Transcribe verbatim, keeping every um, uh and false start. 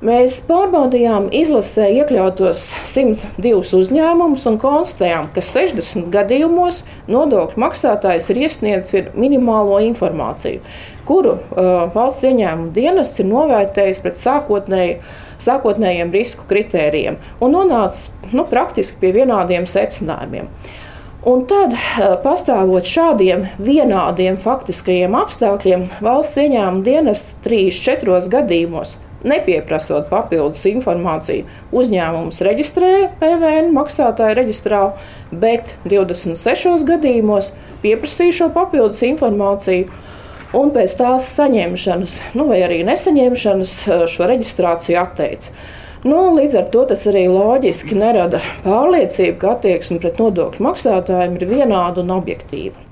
Mēs pārbaudījām izlasē iekļautos simt divus uzņēmumus un konstatējām, ka sešdesmit gadījumos nodokļu maksātājs ir iesniedzis minimālo informāciju, kuru uh, valsts ieņēmuma dienests ir novērtējis pret sākotnēju, sākotnējiem risku kritērijiem un nonācis nu, praktiski pie vienādiem secinājumiem. Un tad, pastāvot šādiem vienādiem faktiskajiem apstākļiem, valsts ieņēmuma dienests trīsdesmit četros gadījumos, nepieprasot papildus informāciju, uzņēmums reģistrēja P V N maksātāju reģistrā, bet divdesmit sešos gadījumos pieprasīja šo papildus informāciju un pēc tās saņemšanas, nu, vai arī nesaņemšanas šo reģistrāciju atteica. Nu, līdz ar to tas arī loģiski nerada pārliecību, ka attieksme pret nodokļu maksātājiem ir vienāda un objektīva.